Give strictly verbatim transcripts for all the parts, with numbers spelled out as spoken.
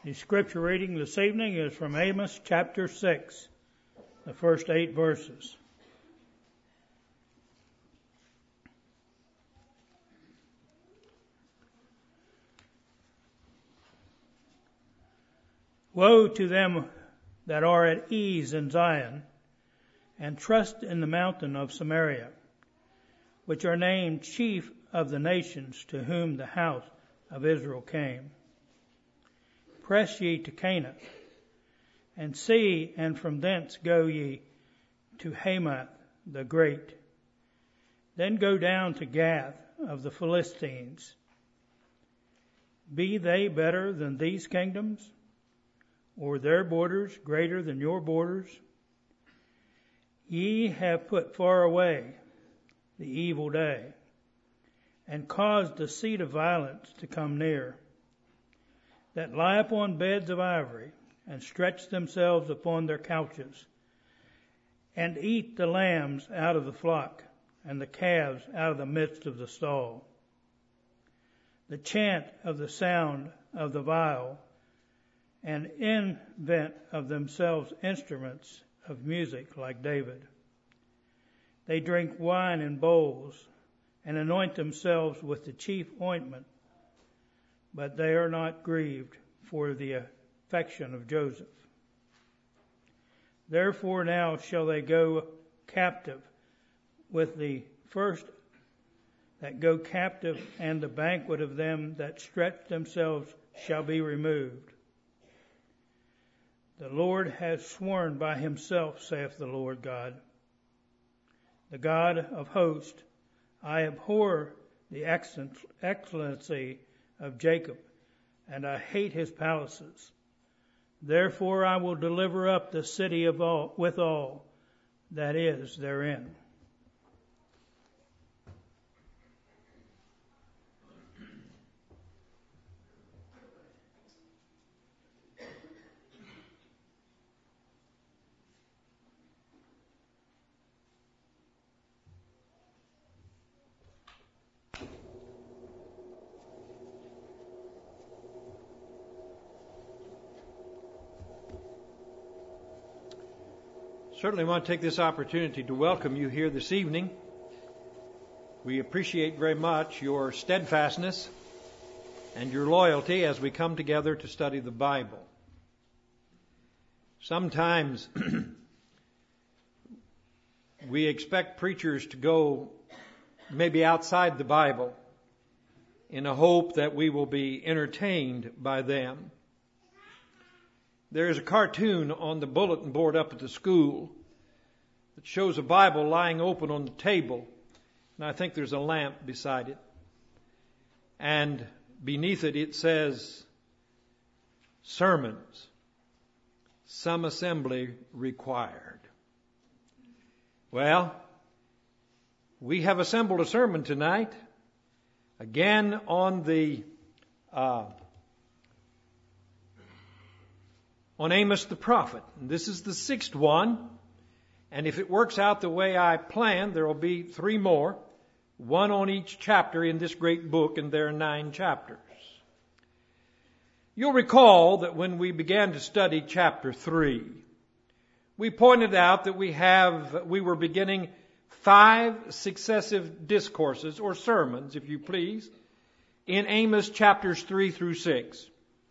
The scripture reading this evening is from Amos chapter six, the first eight verses. Woe to them that are at ease in Zion, and trust in the mountain of Samaria, which are named chief of the nations to whom the house of Israel came. Press ye to Canaan, and see, and from thence go ye to Hamath the great. Then go down to Gath of the Philistines. Be they better than these kingdoms, or their borders greater than your borders? Ye have put far away the evil day, and caused the seat of violence to come near, that lie upon beds of ivory, and stretch themselves upon their couches, and eat the lambs out of the flock, and the calves out of the midst of the stall. The chant of the sound of the viol, and invent of themselves instruments of music like David. They drink wine in bowls, and anoint themselves with the chief ointment, but they are not grieved for the affection of Joseph. Therefore now shall they go captive with the first that go captive, and the banquet of them that stretch themselves shall be removed. The Lord has sworn by himself, saith the Lord God, the God of hosts, I abhor the excellency of Jacob, and I hate his palaces. Therefore I will deliver up the city of all, with all that is therein. Certainly want to take this opportunity to welcome you here this evening. We appreciate very much your steadfastness and your loyalty as we come together to study the Bible. Sometimes we expect preachers to go maybe outside the Bible in a hope that we will be entertained by them. There's a cartoon on the bulletin board up at the school that shows a Bible lying open on the table, and I think there's a lamp beside it. And beneath it, it says, sermons, some assembly required. Well, we have assembled a sermon tonight, again on the uh, on Amos the prophet. And this is the sixth one. And if it works out the way I planned, there will be three more. One on each chapter in this great book, and there are nine chapters. You'll recall that when we began to study chapter three, we pointed out that we have, we were beginning five successive discourses, or sermons, if you please, in Amos chapters three through six.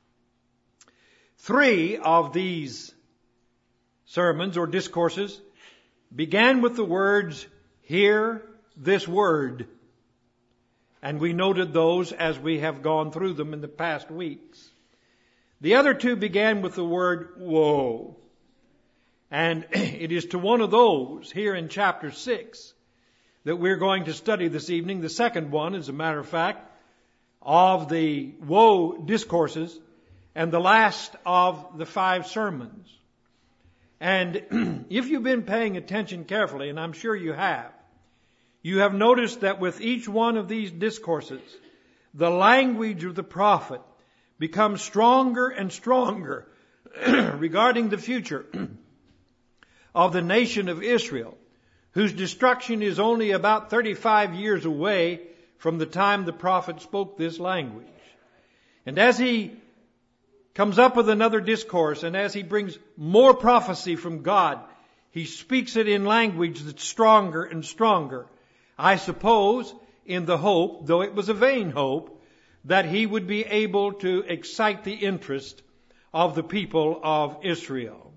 Three of these sermons or discourses began with the words, hear this word. And we noted those as we have gone through them in the past weeks. The other two began with the word, woe. And it is to one of those here in chapter six that we're going to study this evening. The second one, as a matter of fact, of the woe discourses, and the last of the five sermons. And if you've been paying attention carefully, and I'm sure you have, you have noticed that with each one of these discourses, the language of the prophet becomes stronger and stronger regarding the future of the nation of Israel, whose destruction is only about thirty-five years away from the time the prophet spoke this language. And as he comes up with another discourse, and as he brings more prophecy from God, he speaks it in language that's stronger and stronger. I suppose in the hope, though it was a vain hope, that he would be able to excite the interest of the people of Israel.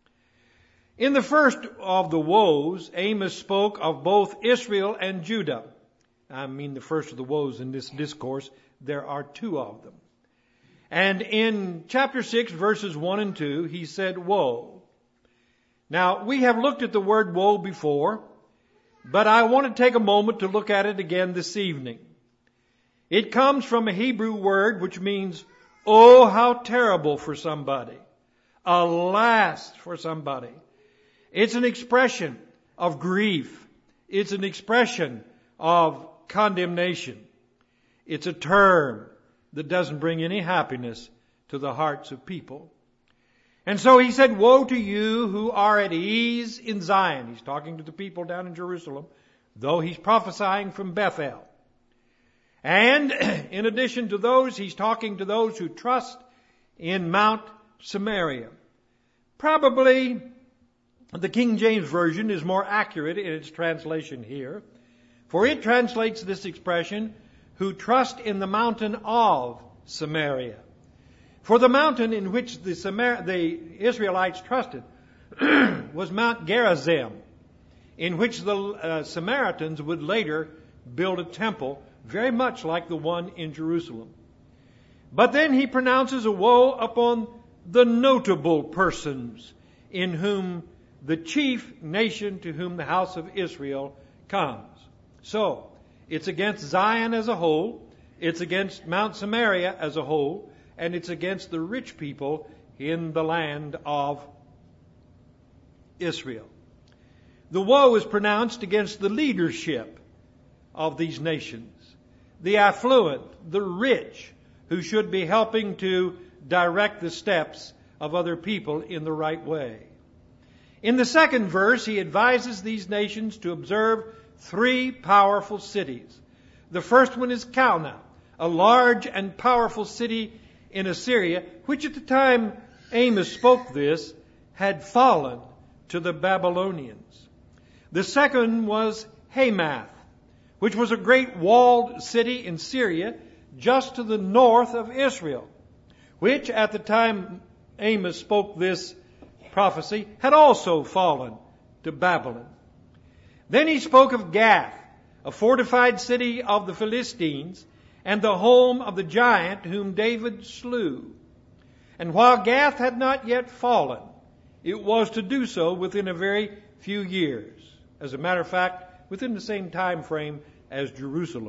In the first of the woes, Amos spoke of both Israel and Judah. I mean the first of the woes in this discourse. There are two of them. And in chapter six, verses one and two, he said, woe. Now, we have looked at the word woe before, but I want to take a moment to look at it again this evening. It comes from a Hebrew word which means, oh, how terrible for somebody. Alas for somebody. It's an expression of grief. It's an expression of condemnation. It's a term that doesn't bring any happiness to the hearts of people. And so he said, woe to you who are at ease in Zion. He's talking to the people down in Jerusalem, though he's prophesying from Bethel. And in addition to those, he's talking to those who trust in Mount Samaria. Probably the King James Version is more accurate in its translation here, for it translates this expression, who trust in the mountain of Samaria. For the mountain in which the, Samar- the Israelites trusted was Mount Gerizim, in which the uh, Samaritans would later build a temple very much like the one in Jerusalem. But then he pronounces a woe upon the notable persons in whom the chief nation to whom the house of Israel comes. So, it's against Zion as a whole, it's against Mount Samaria as a whole, and it's against the rich people in the land of Israel. The woe is pronounced against the leadership of these nations, the affluent, the rich, who should be helping to direct the steps of other people in the right way. In the second verse, he advises these nations to observe three powerful cities. The first one is Calneh, a large and powerful city in Assyria, which at the time Amos spoke this, had fallen to the Babylonians. The second was Hamath, which was a great walled city in Syria, just to the north of Israel, which at the time Amos spoke this prophecy had also fallen to Babylon. Then he spoke of Gath, a fortified city of the Philistines, and the home of the giant whom David slew. And while Gath had not yet fallen, it was to do so within a very few years. As a matter of fact, within the same time frame as Jerusalem.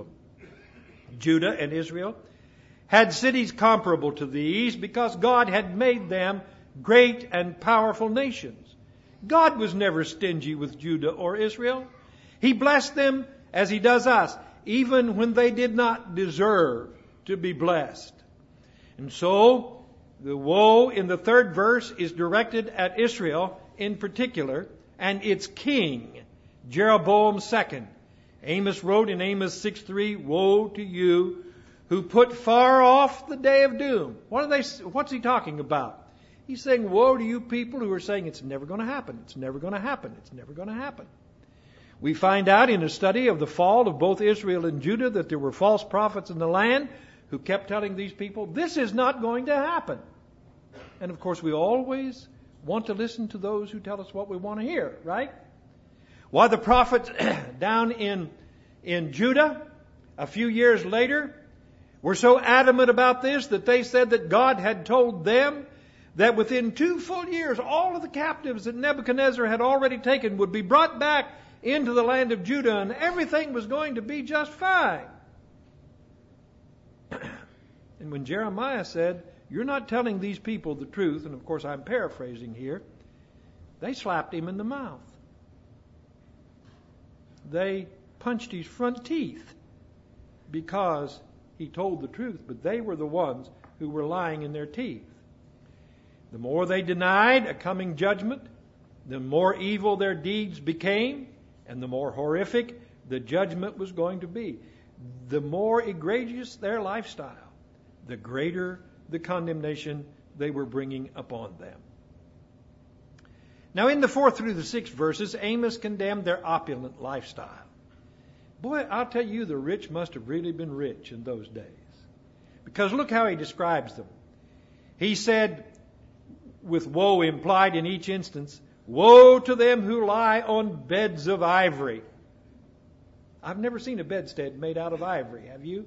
Judah and Israel had cities comparable to these because God had made them great and powerful nations. God was never stingy with Judah or Israel. He blessed them as He does us, even when they did not deserve to be blessed. And so, the woe in the third verse is directed at Israel in particular, and its king, Jeroboam the second. Amos wrote in Amos six three, woe to you who put far off the day of doom. What are they, what's he talking about? He's saying, woe to you people who are saying it's never going to happen, it's never going to happen, it's never going to happen. We find out in a study of the fall of both Israel and Judah that there were false prophets in the land who kept telling these people, this is not going to happen. And of course we always want to listen to those who tell us what we want to hear, right? Why the prophets down in, in Judah a few years later were so adamant about this that they said that God had told them that within two full years, all of the captives that Nebuchadnezzar had already taken would be brought back into the land of Judah, and everything was going to be just fine. And when Jeremiah said, you're not telling these people the truth, and of course I'm paraphrasing here, they slapped him in the mouth. They punched his front teeth because he told the truth, but they were the ones who were lying in their teeth. The more they denied a coming judgment, the more evil their deeds became, and the more horrific the judgment was going to be. The more egregious their lifestyle, the greater the condemnation they were bringing upon them. Now in the fourth through the sixth verses, Amos condemned their opulent lifestyle. Boy, I'll tell you, the rich must have really been rich in those days. Because look how he describes them. He said, with woe implied in each instance, woe to them who lie on beds of ivory. I've never seen a bedstead made out of ivory, have you?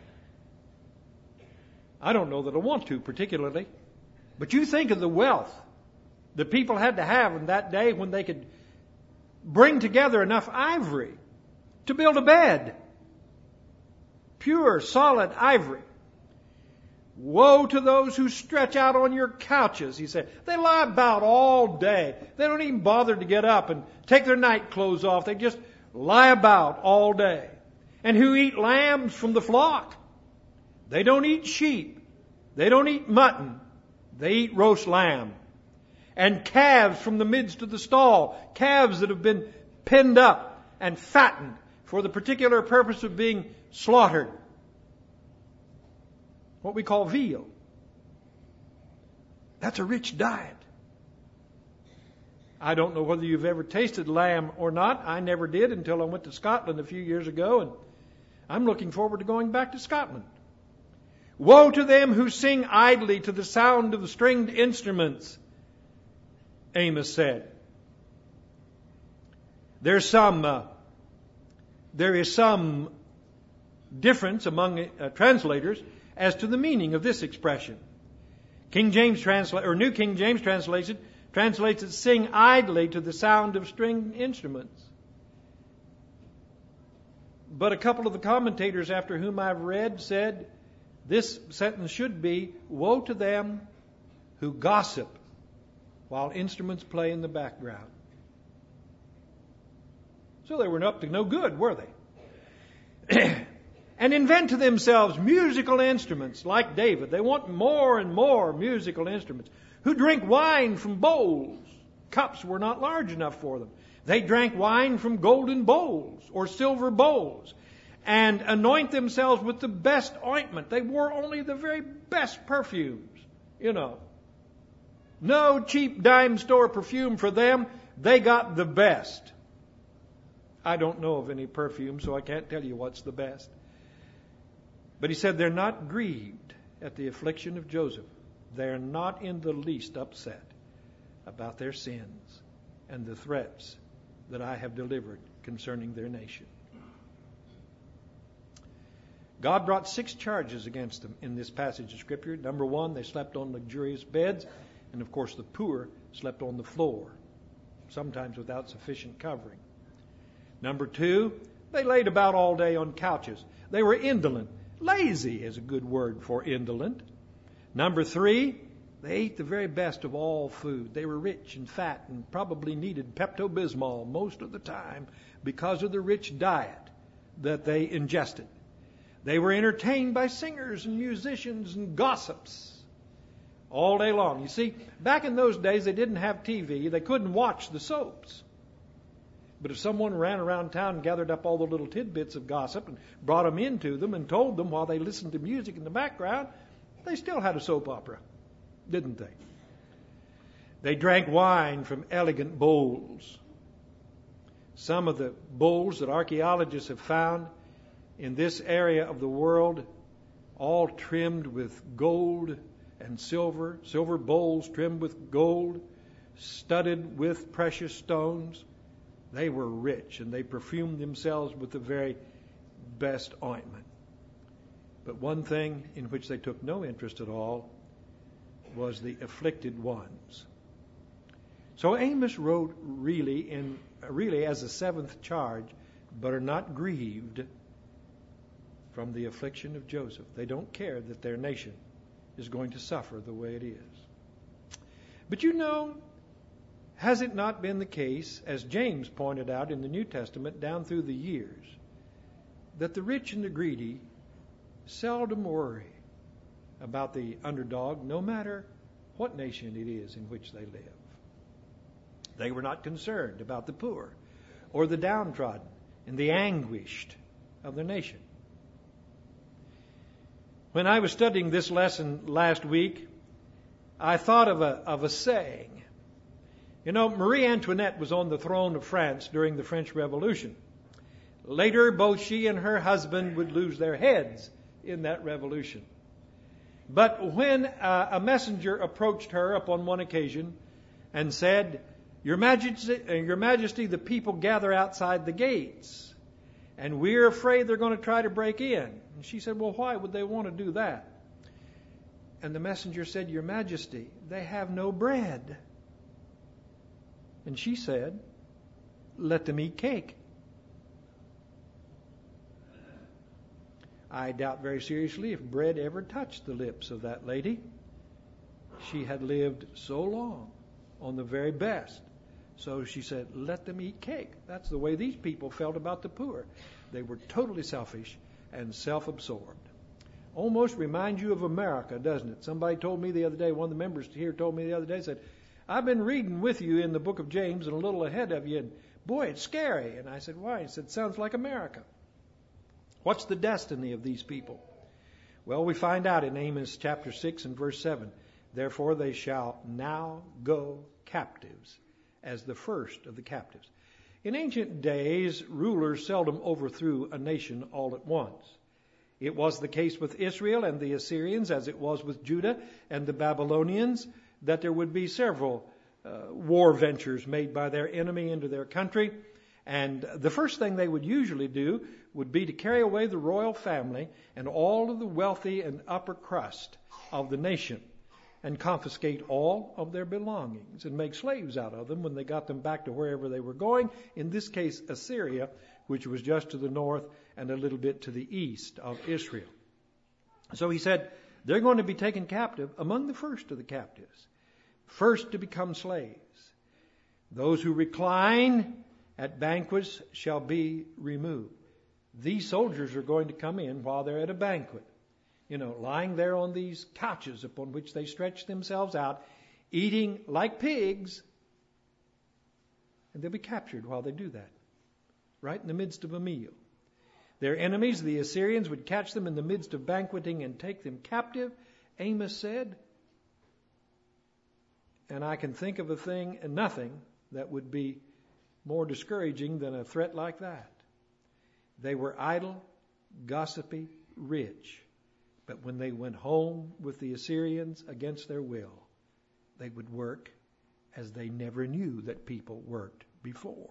I don't know that I want to particularly. But you think of the wealth that people had to have in that day when they could bring together enough ivory to build a bed. Pure, solid ivory. Woe to those who stretch out on your couches, he said. They lie about all day. They don't even bother to get up and take their night clothes off. They just lie about all day. And who eat lambs from the flock. They don't eat sheep. They don't eat mutton. They eat roast lamb. And calves from the midst of the stall. Calves that have been pinned up and fattened for the particular purpose of being slaughtered. What we call veal. That's a rich diet. I don't know whether you've ever tasted lamb or not. I never did until I went to Scotland a few years ago, and I'm looking forward to going back to Scotland. Woe to them who sing idly to the sound of the stringed instruments, Amos said. There's some, uh, there is some difference among uh, translators as to the meaning of this expression. King James translate or New King James translation translates it, sing idly to the sound of stringed instruments. But a couple of the commentators after whom I've read said this sentence should be, woe to them who gossip while instruments play in the background. So they were up to no good, were they? And invent to themselves musical instruments like David. They want more and more musical instruments. Who drink wine from bowls. Cups were not large enough for them. They drank wine from golden bowls or silver bowls. And anoint themselves with the best ointment. They wore only the very best perfumes, you know. No cheap dime store perfume for them. They got the best. I don't know of any perfume, so I can't tell you what's the best. But he said they're not grieved at the affliction of Joseph. They're not in the least upset about their sins and the threats that I have delivered concerning their nation. God brought six charges against them in this passage of Scripture. Number one, they slept on luxurious beds. And of course, the poor slept on the floor, sometimes without sufficient covering. Number two, they laid about all day on couches. They were indolent. Lazy is a good word for indolent. Number three, they ate the very best of all food. They were rich and fat and probably needed Pepto-Bismol most of the time because of the rich diet that they ingested. They were entertained by singers and musicians and gossips all day long. You see, back in those days they didn't have T V. They couldn't watch the soaps. But if someone ran around town and gathered up all the little tidbits of gossip and brought them into them and told them while they listened to music in the background, they still had a soap opera, didn't they? They drank wine from elegant bowls. Some of the bowls that archaeologists have found in this area of the world, all trimmed with gold and silver, silver bowls trimmed with gold, studded with precious stones. They were rich, and they perfumed themselves with the very best ointment. But one thing in which they took no interest at all was the afflicted ones. So Amos wrote really in really as a seventh charge, but are not grieved from the affliction of Joseph. They don't care that their nation is going to suffer the way it is. But you know, has it not been the case, as James pointed out in the New Testament down through the years, that the rich and the greedy seldom worry about the underdog, no matter what nation it is in which they live? They were not concerned about the poor or the downtrodden and the anguished of their nation. When I was studying this lesson last week, I thought of a, of a saying. You know, Marie Antoinette was on the throne of France during the French Revolution. Later, both she and her husband would lose their heads in that revolution. But when uh, a messenger approached her upon one occasion and said, Your Majesty, uh, Your Majesty, the people gather outside the gates, and we're afraid they're going to try to break in. And she said, Well, why would they want to do that? And the messenger said, Your Majesty, they have no bread. And she said, Let them eat cake. I doubt very seriously if bread ever touched the lips of that lady. She had lived so long on the very best. So she said, let them eat cake. That's the way these people felt about the poor. They were totally selfish and self-absorbed. Almost reminds you of America, doesn't it? Somebody told me the other day, one of the members here told me the other day, said, I've been reading with you in the book of James and a little ahead of you, and boy, it's scary. And I said, why? He said, sounds like America. What's the destiny of these people? Well, we find out in Amos chapter six and verse seven. Therefore they shall now go captives as the first of the captives. In ancient days, rulers seldom overthrew a nation all at once. It was the case with Israel and the Assyrians, as it was with Judah and the Babylonians, that there would be several uh, war ventures made by their enemy into their country. And the first thing they would usually do would be to carry away the royal family and all of the wealthy and upper crust of the nation and confiscate all of their belongings and make slaves out of them when they got them back to wherever they were going, in this case Assyria, which was just to the north and a little bit to the east of Israel. So he said, they're going to be taken captive among the first of the captives, first to become slaves. Those who recline at banquets shall be removed. These soldiers are going to come in while they're at a banquet, you know, lying there on these couches upon which they stretch themselves out, eating like pigs, and they'll be captured while they do that, right in the midst of a meal. Their enemies, the Assyrians, would catch them in the midst of banqueting and take them captive, Amos said. And I can think of a thing and nothing that would be more discouraging than a threat like that. They were idle, gossipy, rich. But when they went home with the Assyrians against their will, they would work as they never knew that people worked before.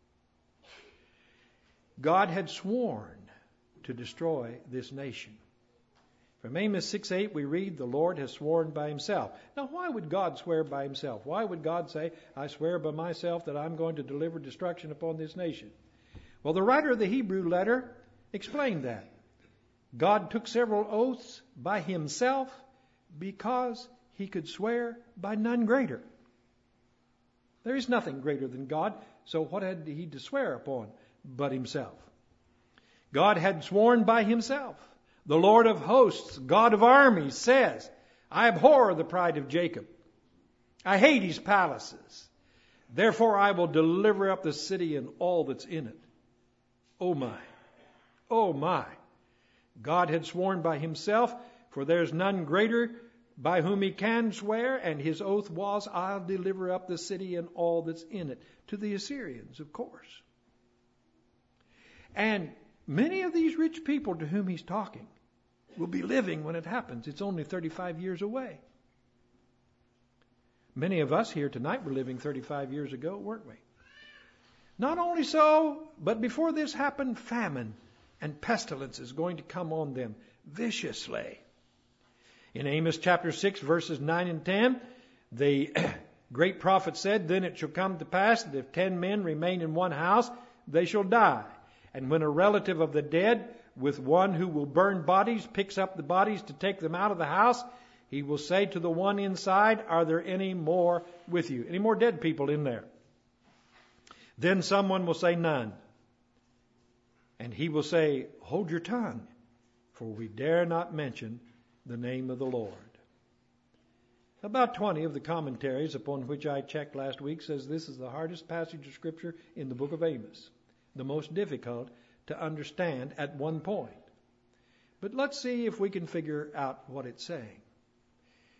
God had sworn to destroy this nation. From Amos six eight we read, the Lord has sworn by himself. Now why would God swear by himself? Why would God say, I swear by myself that I'm going to deliver destruction upon this nation? Well, the writer of the Hebrew letter explained that. God took several oaths by himself because he could swear by none greater. There is nothing greater than God, so what had he to swear upon but himself? God had sworn by himself. The Lord of hosts, God of armies, says, I abhor the pride of Jacob. I hate his palaces. Therefore I will deliver up the city and all that's in it. Oh my, oh my. God had sworn by himself, for there's none greater by whom he can swear, and his oath was, I'll deliver up the city and all that's in it. To the Assyrians, of course. And many of these rich people to whom he's talking will be living when it happens. It's only thirty-five years away. Many of us here tonight were living thirty-five years ago, weren't we? Not only so, but before this happened, famine and pestilence is going to come on them viciously. In Amos chapter six, verses nine and ten, the great prophet said, Then it shall come to pass that if ten men remain in one house, they shall die. And when a relative of the dead, with one who will burn bodies, picks up the bodies to take them out of the house, he will say to the one inside, Are there any more with you? Any more dead people in there? Then someone will say, None. And he will say, Hold your tongue, for we dare not mention the name of the Lord. About twenty of the commentaries upon which I checked last week says this is the hardest passage of Scripture in the book of Amos, the most difficult to understand at one point. But let's see if we can figure out what it's saying.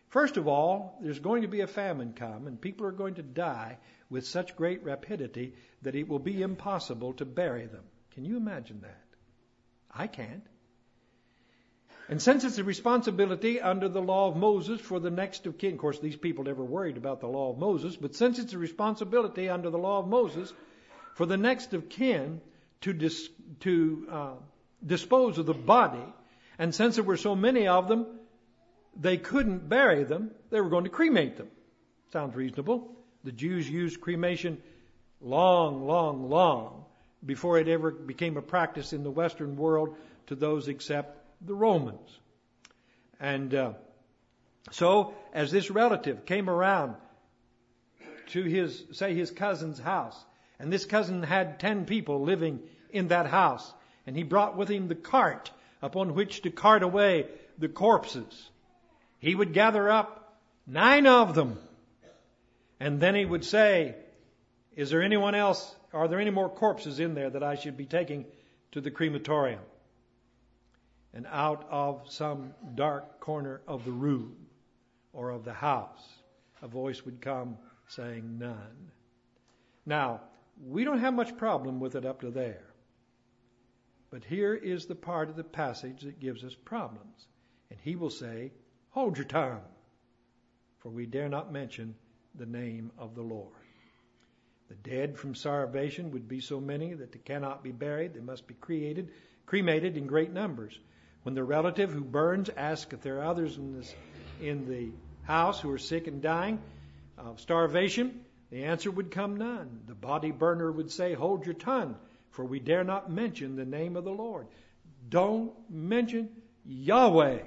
First of all, there's going to be a famine come, and people are going to die with such great rapidity that it will be impossible to bury them. Can you imagine that? I can't. And since it's a responsibility under the law of Moses for the next of kin, of course these people never worried about the law of Moses, but since it's a responsibility under the law of Moses for the next of kin to dis, to uh, dispose of the body, and since there were so many of them, they couldn't bury them, they were going to cremate them. Sounds reasonable. The Jews used cremation long, long, long before it ever became a practice in the Western world to those except the Romans. And uh, so, as this relative came around to his, say, his cousin's house, and this cousin had ten people living in that house, and he brought with him the cart upon which to cart away the corpses, he would gather up nine of them, and then he would say, is there anyone else, are there any more corpses in there that I should be taking to the crematorium? And out of some dark corner of the room or of the house, a voice would come saying, none. Now, we don't have much problem with it up to there. But here is the part of the passage that gives us problems. And he will say, hold your tongue, for we dare not mention the name of the Lord. The dead from starvation would be so many that they cannot be buried. They must be created, cremated in great numbers. When the relative who burns asks if there are others in, this, in the house who are sick and dying of starvation, the answer would come none. The body burner would say, hold your tongue, for we dare not mention the name of the Lord. Don't mention Yahweh.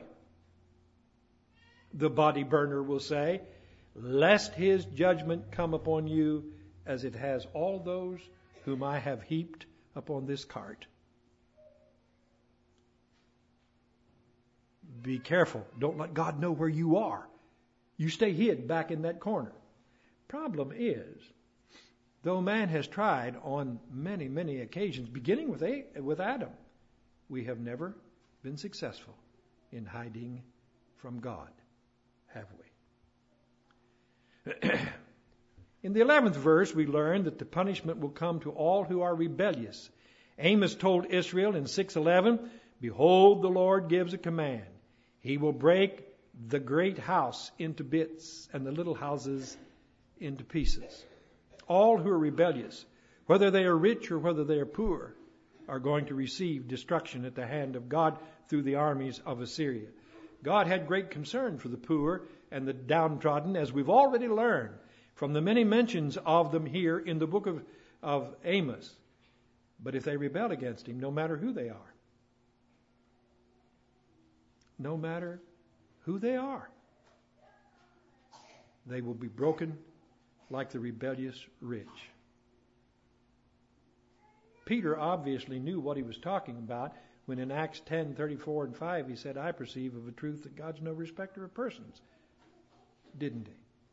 The body burner will say, lest his judgment come upon you as it has all those whom I have heaped upon this cart. Be careful. Don't let God know where you are. You stay hid back in that corner. Problem is, though man has tried on many, many occasions, beginning with, A- with Adam, we have never been successful in hiding from God, have we? In the eleventh verse, we learn that the punishment will come to all who are rebellious. Amos told Israel in six eleven, behold, the Lord gives a command. He will break the great house into bits and the little houses into pieces. All who are rebellious, whether they are rich or whether they are poor, are going to receive destruction at the hand of God through the armies of Assyria. God had great concern for the poor and the downtrodden, as we've already learned from the many mentions of them here in the book of, of Amos. But if they rebel against him, no matter who they are, no matter who they are, they will be broken like the rebellious rich. Peter obviously knew what he was talking about when in Acts ten, thirty-four and five he said, I perceive of a truth that God's no respecter of persons. Didn't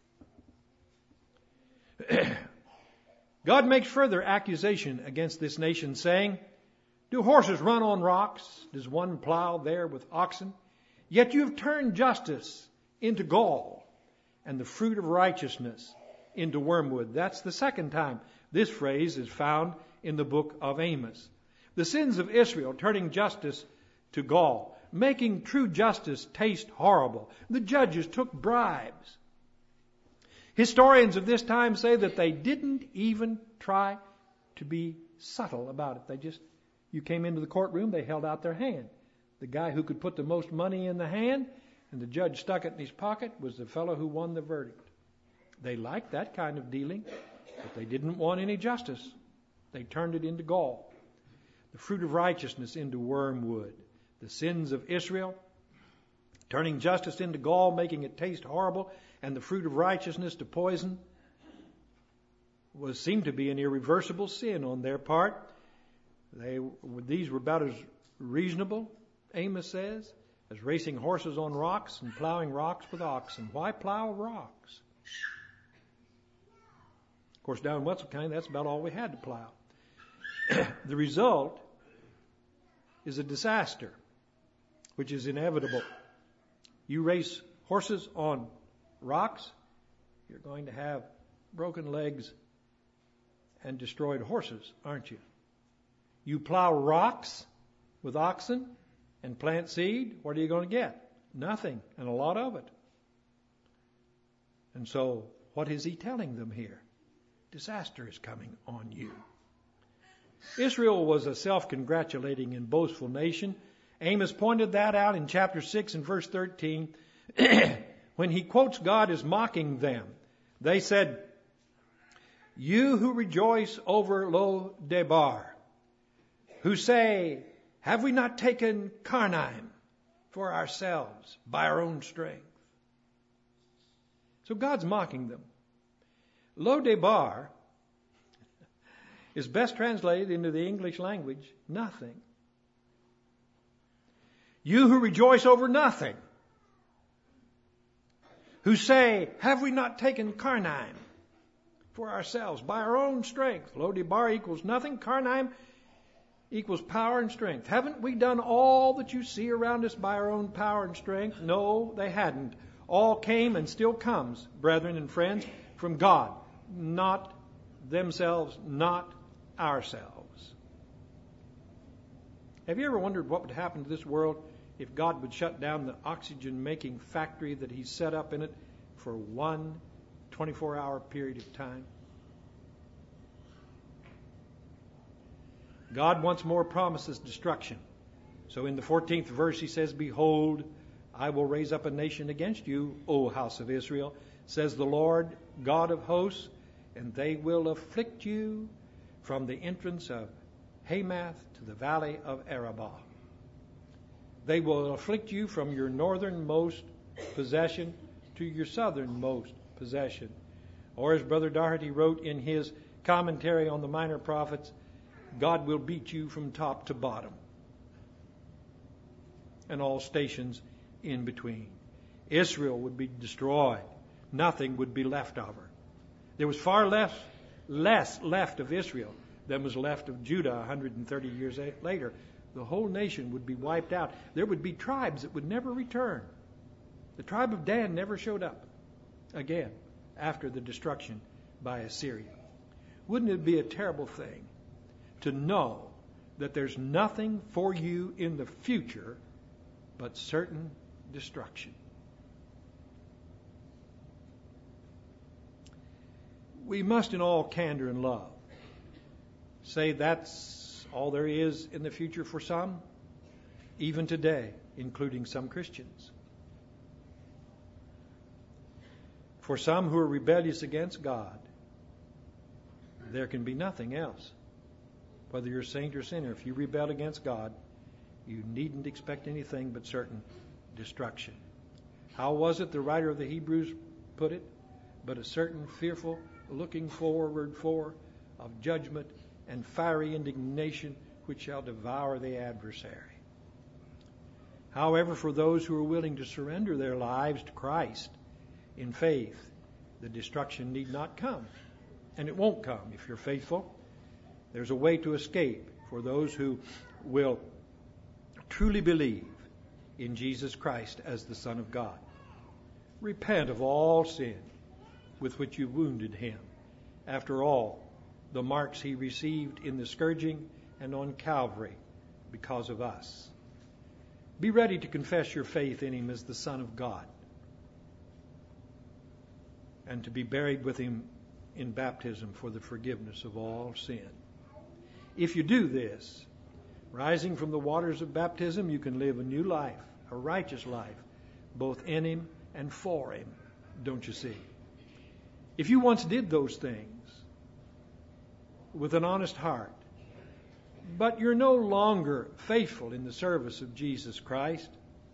he? God makes further accusation against this nation, saying, do horses run on rocks? Does one plow there with oxen? Yet you have turned justice into gall, and the fruit of righteousness into wormwood. That's the second time this phrase is found in the book of Amos. The sins of Israel, turning justice to gall, making true justice taste horrible. The judges took bribes. Historians of this time say that they didn't even try to be subtle about it. They just, you came into the courtroom, they held out their hand. The guy who could put the most money in the hand and the judge stuck it in his pocket was the fellow who won the verdict. They liked that kind of dealing, but they didn't want any justice. They turned it into gall. The fruit of righteousness into wormwood. The sins of Israel, turning justice into gall, making it taste horrible, and the fruit of righteousness to poison, was seemed to be an irreversible sin on their part. They these were about as reasonable, Amos says, as racing horses on rocks and plowing rocks with oxen. Why plow rocks? Of course, down in Wetzel County, that's about all we had to plow. The result is a disaster, which is inevitable. You race horses on rocks, you're going to have broken legs and destroyed horses, aren't you? You plow rocks with oxen and plant seed, what are you going to get? Nothing, and a lot of it. And so, what is he telling them here? Disaster is coming on you. Israel was a self-congratulating and boastful nation. Amos pointed that out in chapter six and verse thirteen when he quotes God as mocking them. They said, "You who rejoice over Lo Debar, who say, have we not taken Karnaim for ourselves by our own strength?" So God's mocking them. Lo Debar is best translated into the English language, nothing. You who rejoice over nothing, who say, have we not taken Karnaim for ourselves by our own strength? Lo Debar equals nothing. Karnaim equals power and strength. Haven't we done all that you see around us by our own power and strength? No, they hadn't. All came and still comes, brethren and friends, from God, not themselves, not ourselves. Have you ever wondered what would happen to this world if God would shut down the oxygen-making factory that He's set up in it for one twenty-four hour period of time? God once more promises destruction. So in the fourteenth verse He says, "Behold, I will raise up a nation against you, O house of Israel, says the Lord God of hosts, and they will afflict you from the entrance of Hamath to the valley of Arabah. They will afflict you from your northernmost possession to your southernmost possession." Or as Brother Doherty wrote in his commentary on the Minor Prophets, God will beat you from top to bottom and all stations in between. Israel would be destroyed. Nothing would be left of her. There was far less, less left of Israel than was left of Judah one hundred thirty years later. The whole nation would be wiped out. There would be tribes that would never return. The tribe of Dan never showed up again after the destruction by Assyria. Wouldn't it be a terrible thing to know that there's nothing for you in the future but certain destruction? We must, in all candor and love, say that's all there is in the future for some, even today, including some Christians. For some who are rebellious against God, there can be nothing else. Whether you're a saint or sinner, if you rebel against God, you needn't expect anything but certain destruction. How was it the writer of the Hebrews put it? But a certain fearful looking forward for of judgment and fiery indignation which shall devour the adversary. However, for those who are willing to surrender their lives to Christ in faith, the destruction need not come. And it won't come if you're faithful. There's a way to escape for those who will truly believe in Jesus Christ as the Son of God. Repent of all sin with which you wounded Him. After all, the marks He received in the scourging and on Calvary because of us. Be ready to confess your faith in Him as the Son of God and to be buried with Him in baptism for the forgiveness of all sin. If you do this, rising from the waters of baptism, you can live a new life, a righteous life, both in Him and for Him, don't you see? If you once did those things with an honest heart, but you're no longer faithful in the service of Jesus Christ,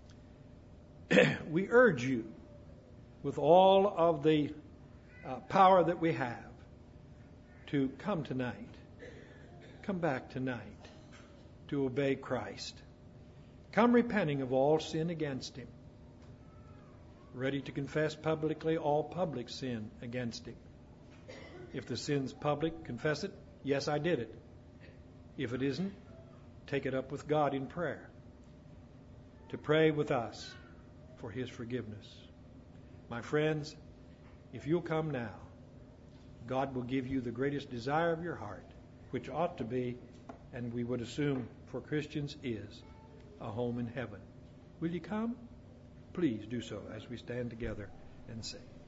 we urge you with all of the uh, power that we have to come tonight, come back tonight to obey Christ. Come repenting of all sin against Him, ready to confess publicly all public sin against Him. If the sin's public, confess it. Yes, I did it. If it isn't, take it up with God in prayer, to pray with us for His forgiveness. My friends, if you'll come now, God will give you the greatest desire of your heart, which ought to be, and we would assume for Christians is, a home in heaven. Will you come? Please do so as we stand together and sing.